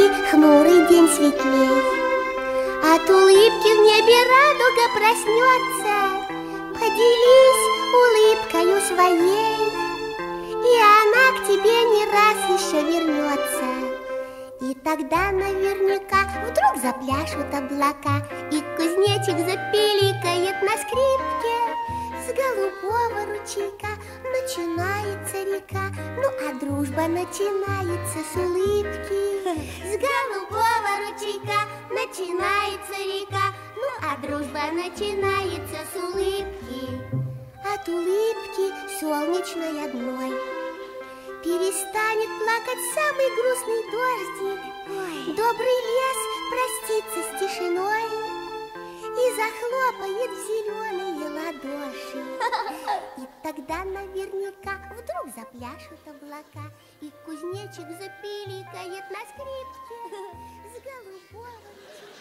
хмурый день светлей. От улыбки в небе радуга проснется. Поделись улыбкою своей, и она к тебе не раз еще вернется. И тогда наверняка вдруг запляшут облака, и кузнечик запиликает на скрипке. С голубого ручейка начинается река, ну а дружба начинается с улыбки. С голубого ручейка начинается река, ну а дружба начинается с улыбки. От улыбки солнечной одной перестанет плакать самый грустный дождик. Добрый лес простится с тишиной и захлопает в зеленые ладоши. И тогда наверняка вдруг запляшут облака, и кузнечик запиликает на скрипке с голубого ручейка.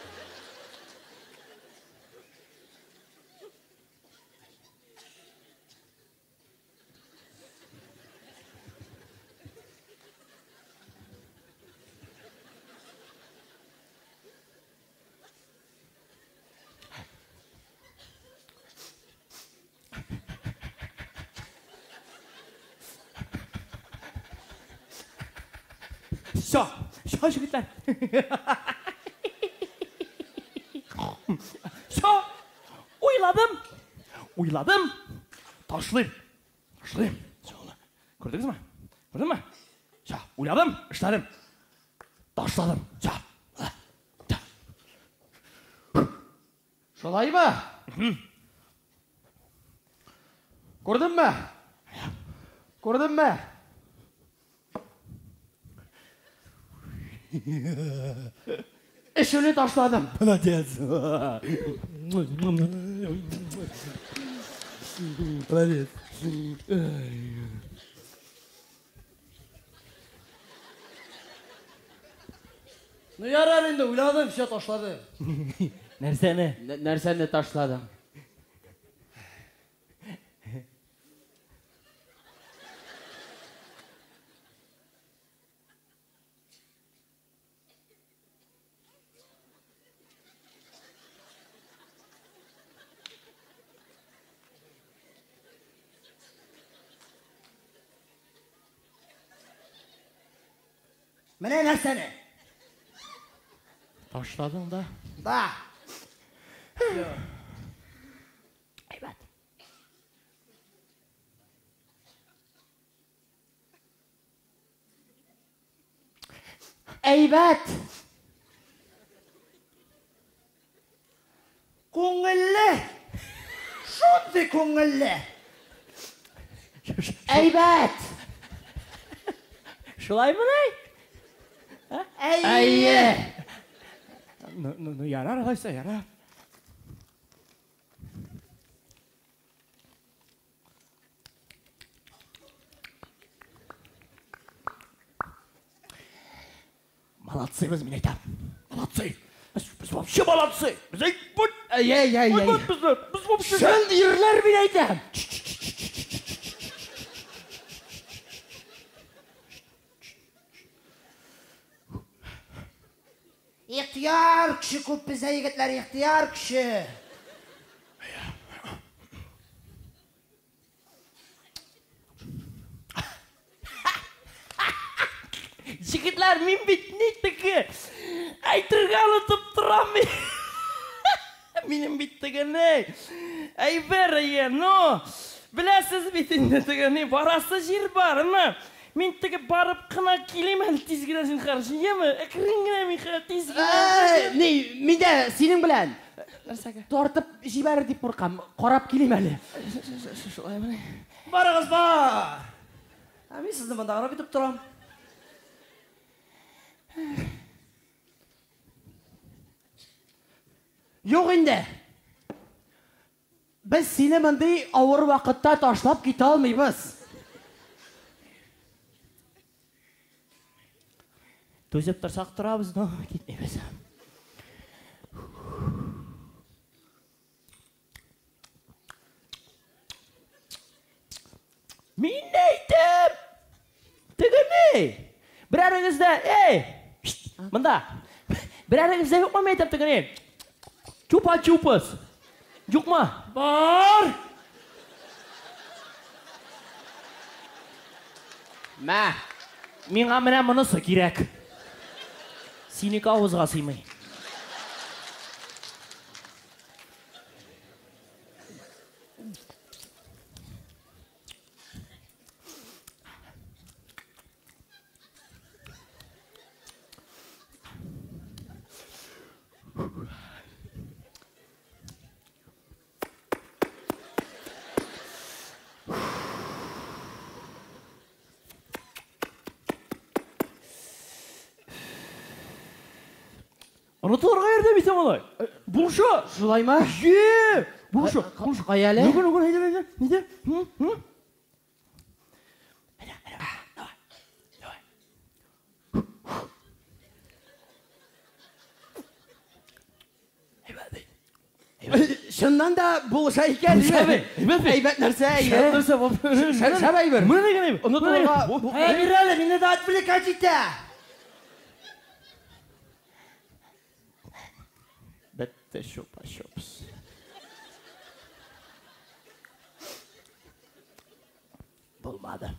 Все, жігіттер. Все, ойладым. Ташлайым. Көрдіңіз ма? Көрдің ма? Все, ойладым, іштадым. Ташладым. Все. Шолай ба? Көрдің ба? Көрдің ба? Ішіне ташладым. Молодец. Молодец. Ну ярар енді ойладым, все ташладым. Нәрсені? Нәрсені ташладым. Міне нәрсені? Ташладың да? Да. Айбат. Әйбәт. Көңілі. Шонды көңілі. Әйбәт. Шылай мұнай? Әйе. Ну, ярар қайса, ярар. Молодцы, біз мен айтам. Молодцы. Біз вообще молодцы. Біз айтпын. Біз вообще... Шындырлар мен айтам. İhtiyar kişi көп bize yigitler, ihtiyar kişi. Жігітлер, мен бет неттігі айтырғалы тұп тұрам мен. Менің беттігі не? Әй бәрі е, но, біләсіз бетінде түгі не, барасы жер бар, ма? Мен түгі барып қына келем әлі тезгінесін қаршы, емі? Әкірінгіне мен қына тезгінесін. Ne, менде сенің білән. Нәрсәгі? Тортып жибәрі деп бұрқам, қорап келем әлі. Шылай мұны. Барыңыз бар. Мен сізді мұнда қарап етіп тұрам. Жоқ енді. Біз сені мұндай ауыр вақытта ташлап кете алмаймыз. Төзеп тұрсақ тұрабыз, но кетмейміз. Мен не айтым? Түгі не? Бір әріңізді, Мында. Бір әріңізде жоқ ма мектеп тігіне? Чупа-чупас. Жоқ ма? Бар! Мә, меңа міне мұнысы керек. Сенекі ауызға сыймай. Ұнытыларға ерде бейсем олай. Бұлшы. Шулай ма? Бұлшы. Қай әлі? Нүгін, неде? Шыннан да бұлша екен. Әйбәт нәрсе. Шәп әйбір. Мұны деген әйбір. Ұнытылға. Әйбір әлі, мені да отвлекать етті. Бәтті шопа-шопс. Болмады.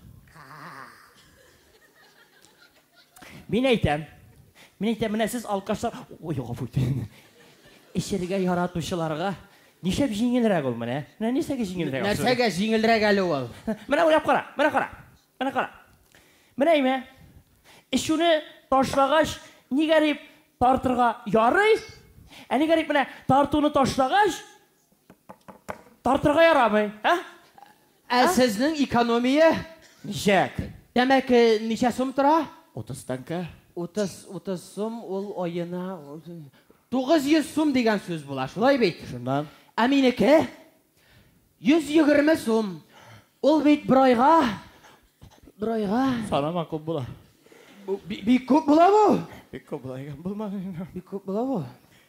Мен айтам, міне сіз алқаштар... Ой, ғафу. Ішерге яратушыларға нешеп жеңілірек ол міне? Несеге жеңілірек? Нәрсеге жеңілірек әлі ол. Міне ойлап қара, міне қара. Міне еме, ішуні ташлағаш, не ғарип тартырға ярый? Әне ғарип міне тартуны ташлағаш, тартырға ярамай? Сіздің экономия? Нешек? Демек, неше сум тұра? 30 танка. 30 сум ол ойына... 900 сум деген сөз бола, шулай бейт. Шындан. Әминеке, 120 сум. Ол бейт бір айға... Санама көп бола. Бейт көп бола бұл? Бек көп бола еген болма. Бейт көп бола бұл?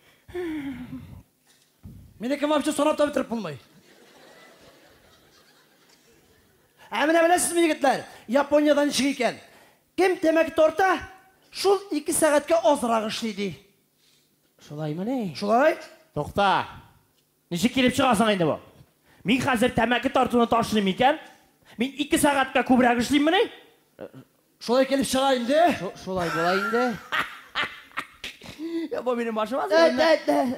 Менеке вообще сонапта бітіріп болмай. Әміне білесіз ме егітлер? Япониядан шығы екен. Кем темекі торта? Шул 2 сағатқа озырақ ішлейді. Шулай ма не? Шулай? Тоқта. Неше келіп шығасың енді бұл? Мен қазір тәмәкі тартуны ташлым екен. Мен 2 сағатқа көбірек ішлейм міне? Шулай келіп шығайын де. Шулай болайын де. Ya bu benim başıma söyleme.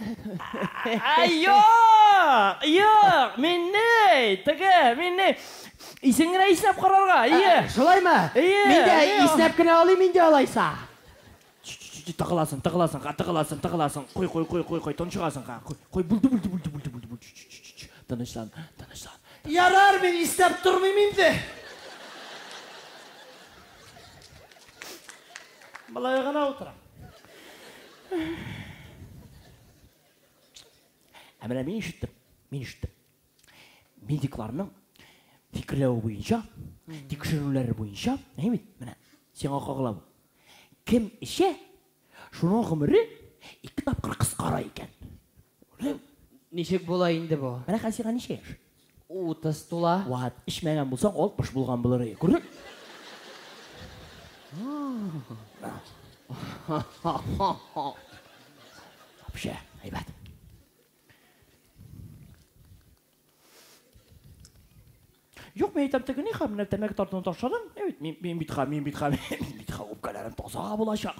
Yok, men ne? İsingine isnap kararga, iyi. Şolay mı? İyi. Men de isnap kine alayım, men de alaysa. Tıkılasın. Koy, tonçuğasın. Koy, buldu. Tanışlan. Yarar ben isnap durmayayım de. Balayağına oturam. Әміне мен ішіттім. Медикларының фикірлеуі бойынша, текшерулері бойынша, міне, сен қағыла бұл. Кім іше, шының ғымыры 2 тапқыр қысқара екен. Нешек болайынды бұл? Міне қасиға неше? 30 тула. Уат, ішмәген болсаң, ол бұш болған бұлыры. Көрдің? Вообще, айбат. Жоқ, мен айтам тігіне қа, мен тәмәкі тартуны ташадым. Evet, мен битқа, өпкәлерін тозаға болашақ.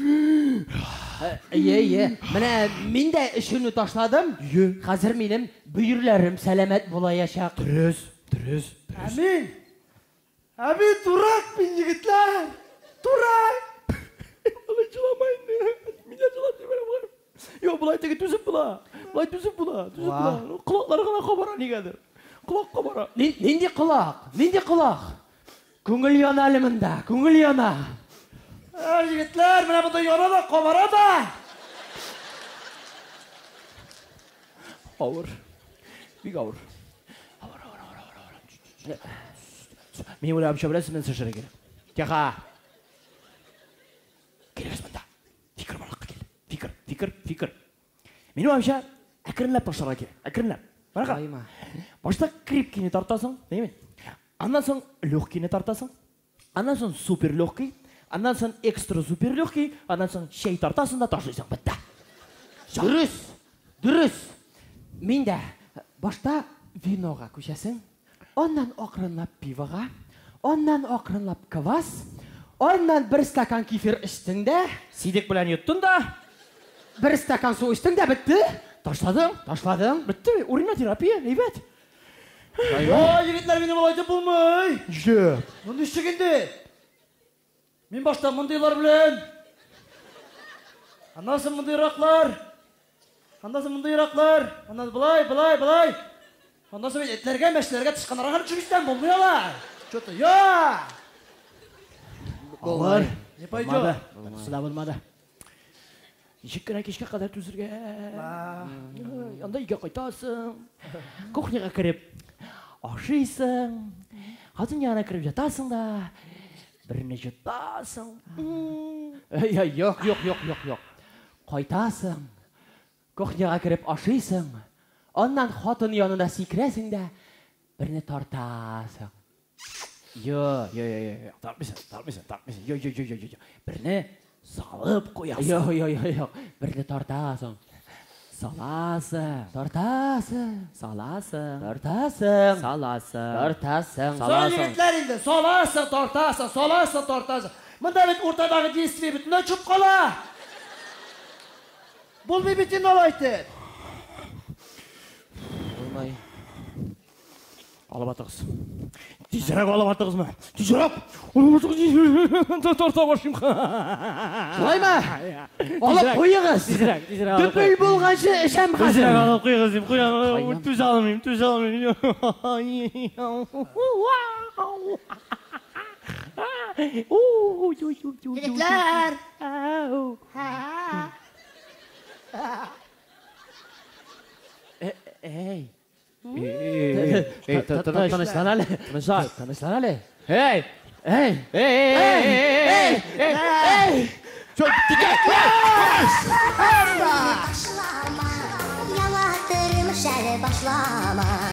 Ие. Міне, мен де үшіні ташладым. Қазір менің бүйірлерім сәлемет болаяшақ. Дұрыс. Әмин, тұрак мен егітлер. Тұрак. Алай жыламайын. Менен жылатыр берем ғарым. Yok, бұлай тегі түзіп бұла. Құлақлары ғана қабара негедір. Құлақ қабара. Ненде құлақ? Көңіл яна әлімінде, көңіл яна. Егітлер, міне бұда яна да, қабара да. Ауыр. Бек ауыр. Мен ойлап шабырасыз, мен сышыры керек. Теқа. Керемес мұнда. Фикір балаққа кел. Фикір. Мен ойлапша, әкірінләп таштарға керек. Әкірінләп. Бараға. Башта крепкийні тартасың, деймен. Андан соң легкийні тартасың. Андан соң супер легкий. Андан соң экстра супер легкий, андан соң шәй тартасың да ташлайсың, бітті. Дұрыс. Мен де башта виноға көшесің, оннан ақырынлап пивоға, оннан ақырынлап квас, оннан бір стакан кефир іштің де, Сидек білән еттің да, бір стакан су іштің де, бітті. ташладың. Бітті, уринотерапия, әйбәт. О, егетлер мені болайды болмай. Жеп. Мұнды ішігенде. Мен башта мұндайлар білен. Анасы мұндайрақлар. Анасы былай. Анасы мен етлерге, мәшілерге тышқанарға жүрістен болмай ала. Что-то, я! Олар. Не пойдет? Суда болмады. Кешке қадар түзірге. Анда үйге қайтасың. Кухняға кіріп, ашисың. Қатын яғына кіріп жатасың да. Біріне жұтасың. Yok. Қайтасың. Кухняға кіріп ашисың. Оннан қатын янына секіресің де, біріне тартасың. Тартмайсың. Біріне салып қоясың. Yok. Біріне тартасың. Саласың. Тартасың. Сол егетлер енді, соласың, тартасың. Мұнда бет ортадағы действие бүтін өчіп қала. Бұл бетін алайды. Olmay. Алып атығыз. Тезірек алып атығыз ма? Тезірек! Тарта башым. Солай ма? Алып қойығыз. Дүпіл болғаншы ішем қазір. Тезірек алып қойығыз деп қойған. Төз алмайым. Егетлер. Ey. Tanışlan Ali. Tanışlan Ali. Hey. Çok dikkat. Başlama. Yalatırmış başlama.